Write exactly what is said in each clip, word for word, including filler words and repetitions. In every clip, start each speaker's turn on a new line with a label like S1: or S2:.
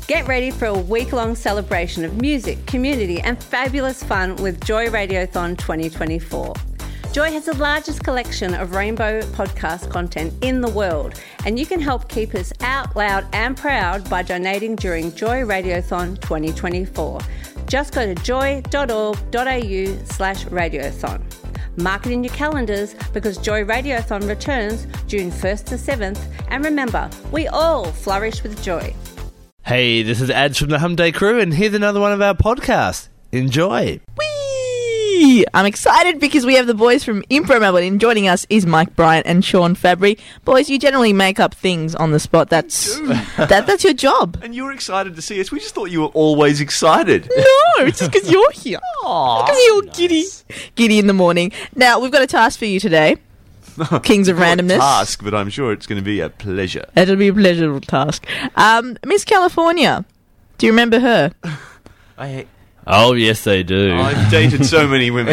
S1: Get ready for a week-long celebration of music, community and fabulous fun with Joy Radiothon twenty twenty-four. Joy has the largest collection of rainbow podcast content in the world, and you can help keep us out loud and proud by donating during Joy Radiothon twenty twenty-four. Just go to joy.org.au slash radiothon. Mark it in your calendars because Joy Radiothon returns June first to seventh, and remember, we all flourish with joy.
S2: Hey, this is Ads from the Hum Day crew, and here's another one of our podcasts. Enjoy.
S3: Whee! I'm excited because we have the boys from Impro Melbourne, and joining us is Mike Bryant and Sean Fabry. Boys, you generally make up things on the spot. That's that, that's your job.
S4: And you're excited to see us. We just thought you were always excited.
S3: No, it's just because you're here.
S4: Aww,
S3: Look at you all
S4: nice.
S3: giddy. Giddy in the morning. Now, we've got a task for you today. Kings of
S4: Not a
S3: randomness.
S4: task, but I'm sure it's going to be a pleasure.
S3: It'll be a pleasurable task. Um, Miss California, do you remember her?
S5: I
S2: Oh, yes, they do.
S4: I've dated so many women.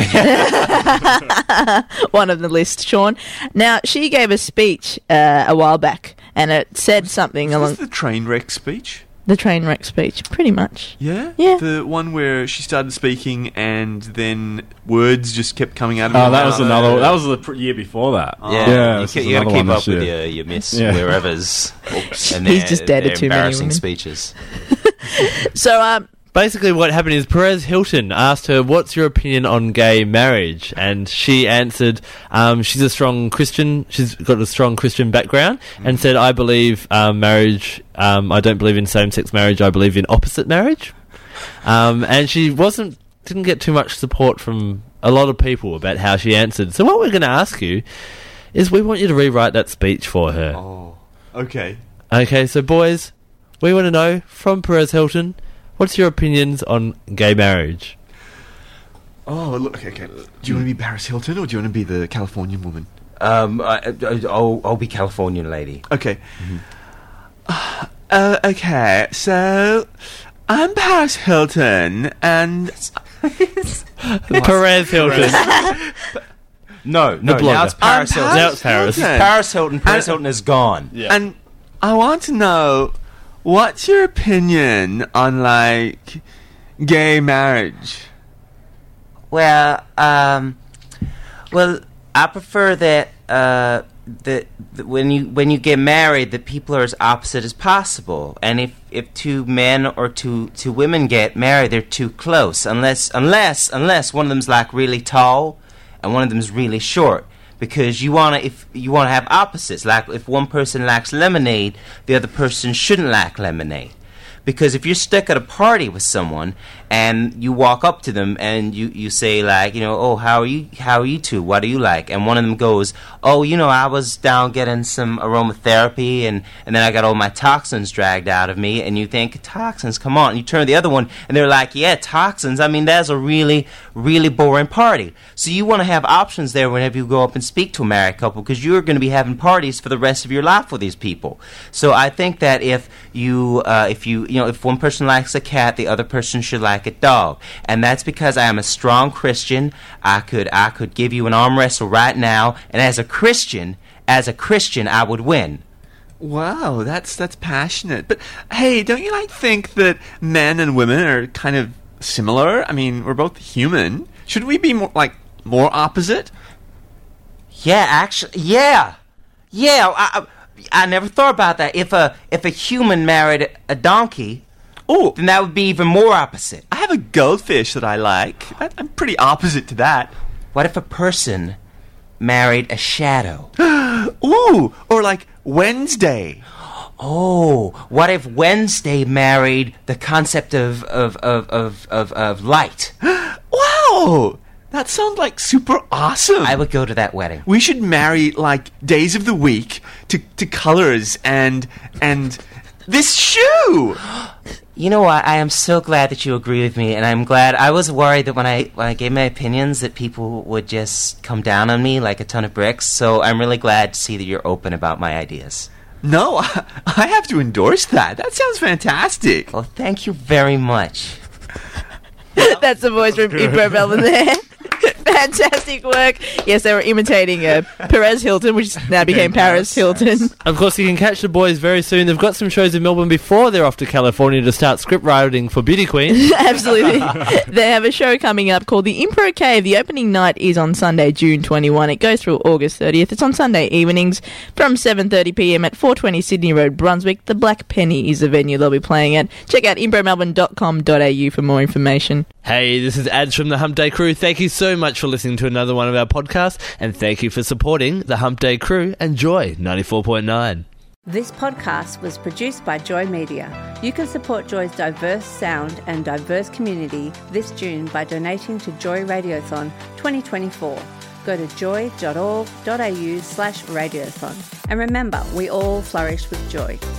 S3: One on the list, Sean. Now, she gave a speech uh, a while back, and it said something
S4: Is
S3: along
S4: this the train wreck speech?
S3: the train wreck speech, pretty much.
S4: Yeah?
S3: Yeah.
S4: The one where she started speaking and then words just kept coming out of her
S6: Oh, that
S4: mouth.
S6: was another. That was the pr- year before that.
S5: yeah,
S6: Yeah,
S5: you,
S6: this
S5: ca-
S6: is
S5: you gotta
S6: another
S5: keep
S6: one
S5: up
S6: this
S5: with
S6: year.
S5: your, your miss
S6: Yeah.
S5: wherever's. And
S3: He's
S5: their-
S3: just dated
S5: their
S3: too many
S5: embarrassing
S3: women.
S5: speeches.
S3: So, um,
S2: Basically, what happened is Perez Hilton asked her, what's your opinion on gay marriage? And she answered, um, she's a strong Christian, she's got a strong Christian background, and said, I believe um, marriage, um, I don't believe in same-sex marriage, I believe in opposite marriage. Um, and she wasn't, didn't get too much support from a lot of people about how she answered. So what we're going to ask you is we want you to rewrite that speech for her.
S4: Oh, okay.
S2: Okay, so boys, we want to know from Perez Hilton, what's your opinions on gay marriage?
S4: Oh, look, okay, okay. Do you want to be Paris Hilton or do you want to be the Californian woman?
S5: Um, I, I, I'll, I'll be Californian lady.
S4: Okay. Uh, uh, okay, so I'm Paris Hilton and...
S2: Perez Hilton.
S5: No, no,
S2: blogger.
S5: now it's Paris
S4: I'm
S5: Hilton.
S2: Now it's Paris.
S4: Hilton.
S5: Paris Hilton. Paris
S4: And-
S5: Hilton is gone.
S4: And I want to know, what's your opinion on, like, gay marriage?
S5: Well, um, well, I prefer that uh, that, that when you when you get married, that people are as opposite as possible. And if, if two men or two two women get married, they're too close. Unless unless unless one of them's like really tall, and one of them's really short. Because you wanna if you wanna have opposites. Like if one person likes lemonade, the other person shouldn't like lemonade. Because if you're stuck at a party with someone and you walk up to them and you, you say like, you know, oh, how are you how are you two? What do you like? And one of them goes, oh, you know, I was down getting some aromatherapy and, and then I got all my toxins dragged out of me. And you think, toxins, come on. And you turn to the other one and they're like, yeah, toxins. I mean, that's a really, really boring party. So you want to have options there whenever you go up and speak to a married couple because you're going to be having parties for the rest of your life with these people. So I think that if you, uh, if you, you know, if one person likes a cat, the other person should like a dog. And that's because I am a strong Christian. I could I could give you an arm wrestle right now, and as a Christian, as a Christian, I would win.
S4: Wow, that's that's passionate. But hey, don't you like think that men and women are kind of similar? I mean, we're both human. Shouldn't we be more like more opposite?
S5: Yeah, actually, yeah, yeah. I, I, I never thought about that. If a if a human married a donkey,
S4: Oh,
S5: then that would be even more opposite.
S4: I have a goldfish that I like. I, I'm pretty opposite to that.
S5: What if a person married a shadow?
S4: Ooh, or like Wednesday.
S5: Oh, what if Wednesday married the concept of of of of of, of light?
S4: Wow, that sounds like super awesome.
S5: I would go to that wedding.
S4: We should marry like days of the week to to colors and and this shoe.
S5: You know what? I am so glad that you agree with me, and I'm glad. I was worried that when I when I gave my opinions, that people would just come down on me like a ton of bricks. So I'm really glad to see that you're open about my ideas.
S4: No, I, I have to endorse that. That sounds fantastic.
S5: Well, thank you very much.
S3: that's the voice from Impro Melbourne there. Fantastic work. Yes, they were imitating uh, Perez Hilton, which now became Paris Hilton.
S2: Of course, you can catch the boys very soon. They've got some shows in Melbourne before they're off to California to start script writing for Beauty Queen.
S3: Absolutely. They have a show coming up called The Impro Cave. The opening night is on Sunday, June twenty-first. It goes through August thirtieth. It's on Sunday evenings from seven thirty p m at four twenty Sydney Road, Brunswick. The Black Penny is the venue they'll be playing at. Check out impro melbourne dot com dot a u for more information.
S2: Hey, this is Ads from the Hump Day Crew. Thank you so much for listening to another one of our podcasts, and thank you for supporting the Hump Day Crew and Joy ninety-four point nine.
S1: This podcast was produced by Joy Media. You can support Joy's diverse sound and diverse community this June by donating to Joy Radiothon twenty twenty-four. Go to joy dot org dot a u slash radiothon. And remember, we all flourish with joy.